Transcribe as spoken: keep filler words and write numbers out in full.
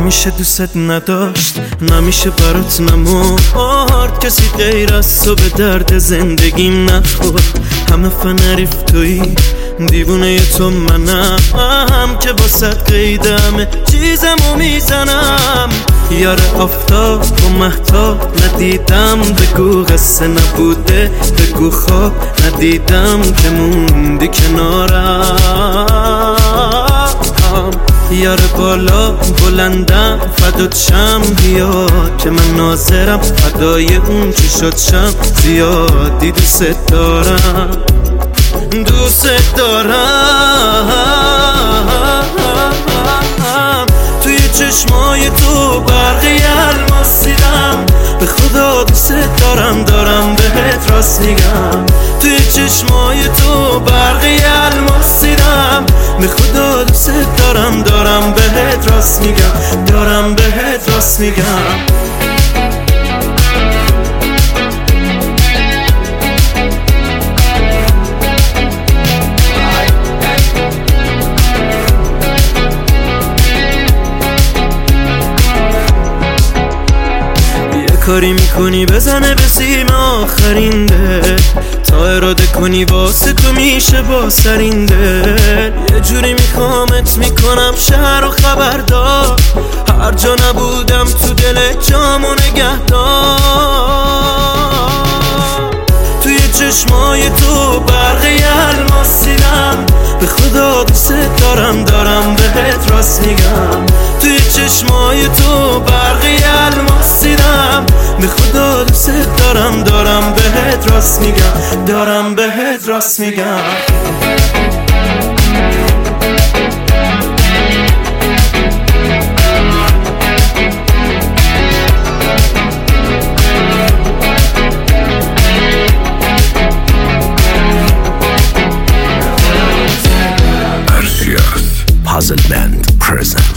نمیشه دوست نداشت، نمیشه برات نمورد، کسی غیر از تو به درد زندگیم نخورد. همه فنریف تویی، دیوونه تو منم که با صد قیدمه چیزمو میزنم. یار آفتاب و مهتاب ندیدم، بگو قصه نبوده، بگو خواب ندیدم که موندی کنارم. یار بالا بلندم فدات شم، بیا که من ناظرم فدای اون چی شد شم. زیادی دوست دارم، دوست دارم. توی چشمای تو برقی الماس دیدم، به خدا دوست دارم، دارم بهت راست میگم. توی چشمای تو برقی الماس دیدم، به خدا دوست دارم، دارم بهت راست میگم، دارم بهت راست میگم. کاری میکنی بزنه به سیم آخرین دل، تا اراده کنی واسه تو میشه با سرین دل. یه جوری میخوامت میکنم شهر و خبردار، هر جا نبودم تو دل جامو نگهدار. توی چشمای تو برقی الماس دیدم، به خدا دوست دارم، دارم بهت راست میگم. توی چشمای تو برقی الماس دیدم، به خدا دوست دارم، دارم بهت راست میگم، دارم بهت راست میگم. Puzzle Band present.